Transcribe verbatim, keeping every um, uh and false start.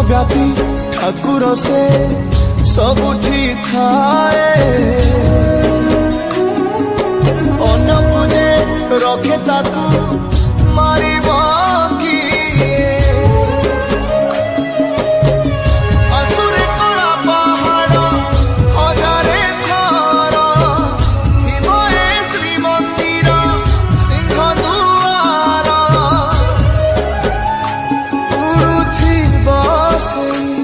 व्यापी ठाकुर से सबुठी थाए अन्न पूजे रखे ताकू मारी